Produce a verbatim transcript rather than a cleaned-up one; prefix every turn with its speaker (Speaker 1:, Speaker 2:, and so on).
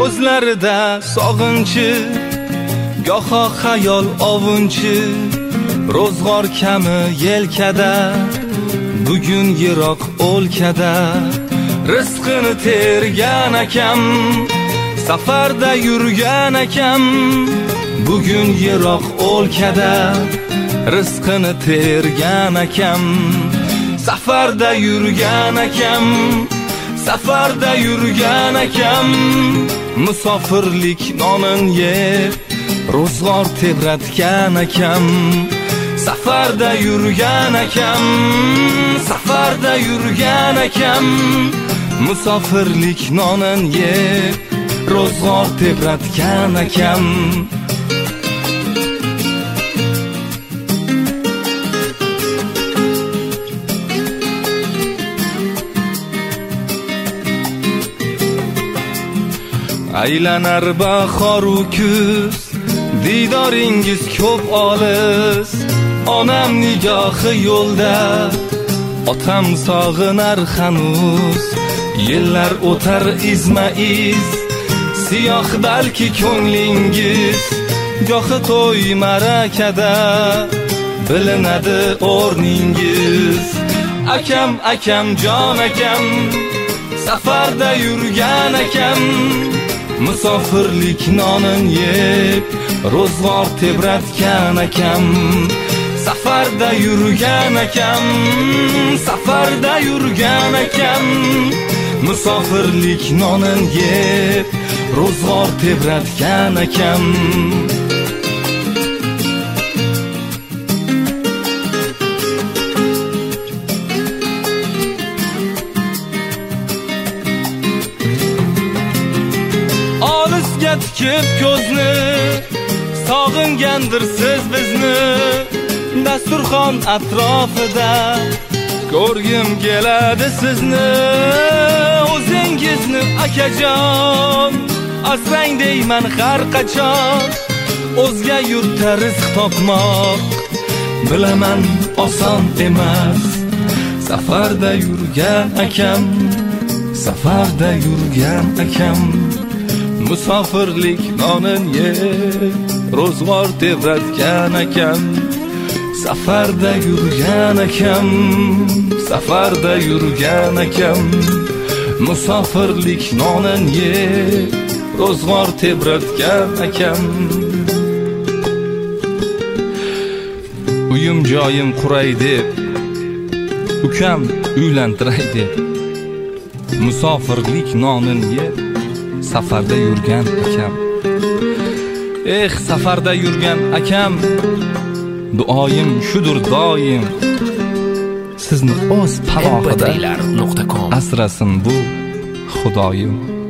Speaker 1: ko'zlarida sog'inchi, goho xayol ovunchi, ro'zg'or kami yelkada, bugun yiroq o'lkada, rizqini tergan akam, safarda yurgan akam, bugun yiroq o'lkada, rizqini tergan akam, safarda yurgan akam, safarda yurgan akam, musofirlik nonin yeb, ro'zg'or tebratgan akam, safarda yurgan akam, safarda yurgan akam, musofirlik nonin yeb, ro'zg'or tebratgan akam. Aylanar bahoru kuz, didoringiz ko'p olis, onam nigohi yo'lda, otam sog'inar hanuz, yillar o'tar izma-iz, siyoh balki ko'nglingiz, gohi to'y marakada bilinadi o'rningiz. Akam, akam, jon akam, safarda yurgan akam, musofirlik nonin yeb, ro'zg'or tebratgan akam, safarda yurgan akam, safarda yurgan akam, musofirlik nonin yeb, ro'zg'or tebratgan akam. Olisga tikib ko'zni, sog'ingandir siz bizni, dasturxon atrofida ko'rgim keladi sizni, o'zingizni akajon, asrang deyman har qachon, o'zga yurtda rizq topmoq bilaman oson emas, safarda yurgan akam, safarda yurgan akam, musofirlik nonin yeb, ro'zg'or tebratgan akam, safarda yurgan akam, safarda yurgan akam, musofirlik nonin yeb, ro'zg'or tebratgan akam. Uyim joyim quray deb, ukam uylantiray deb, musofirlik nonin yeb, safarda yurgan akam. Eh, safarda yurgan akam, duoyim shudur doim, sizni o'z panohida asrasin bu Xudoyim.